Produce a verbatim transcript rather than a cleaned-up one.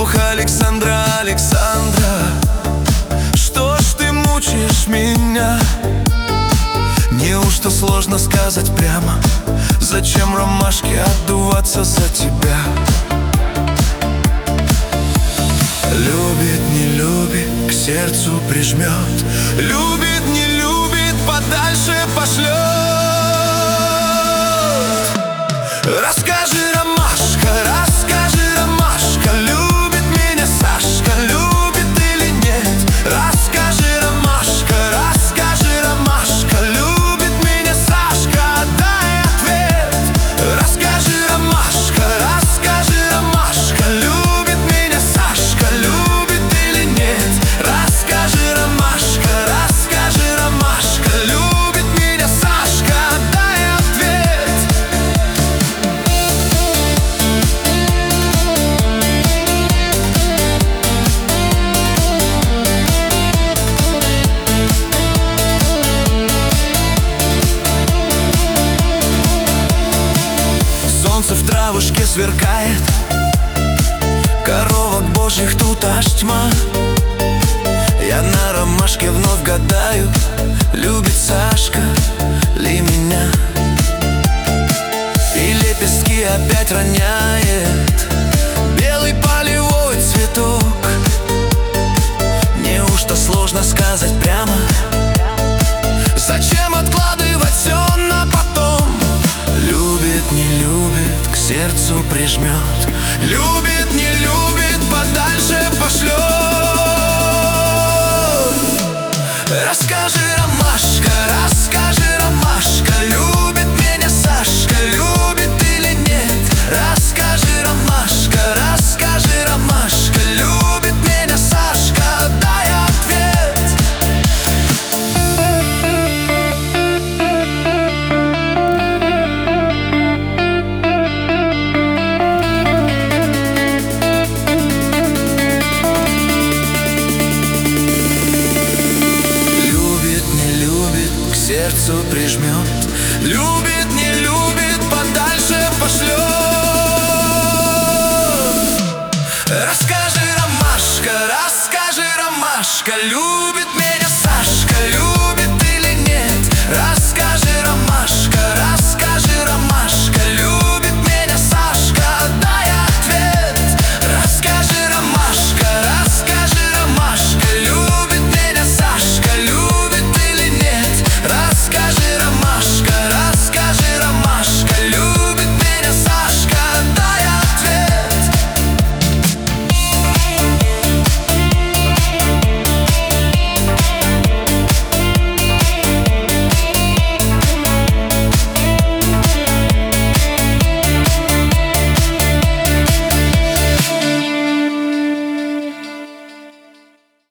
Ох, Александра, Александра, что ж ты мучаешь меня? Неужто сложно сказать прямо? Зачем ромашке отдуваться за тебя? Любит, не любит, к сердцу прижмет. Любит, не любит, подальше пошлет. Расскажи, ромашка, расскажи, ромашка, любит меня Сашка, любит или нет? Расскажи, ромашка, расскажи, ромашка, любит меня Сашка, дай ответ. Расскажи, ромашка, расскажи, ромашка, любит меня Сашка, любит или нет? Расскажи, ромашка, расскажи, ромашка, любит меня Сашка, дай ответ. Солнце в травушке сверкает, коровок божьих тут аж тьма. Я на ромашке вновь гадаю, любит Сашка ли меня? И лепестки опять роняет белый полевой цветок. Неужто сложно сказать прямо? Зачем откладывать все на потом? Любит, не любит, к сердцу прижмет. Любит, не любит, подальше пошлет. Расскажи, ромашка, расскажи, ромашка, любит меня Сашка, любит или нет? Расскажи, ромашка, расскажи, ромашка, любит меня Сашка, дай ответ. К сердцу прижмет. Любит, не любит, подальше пошлет. Расскажи, ромашка, расскажи, ромашка, любит меня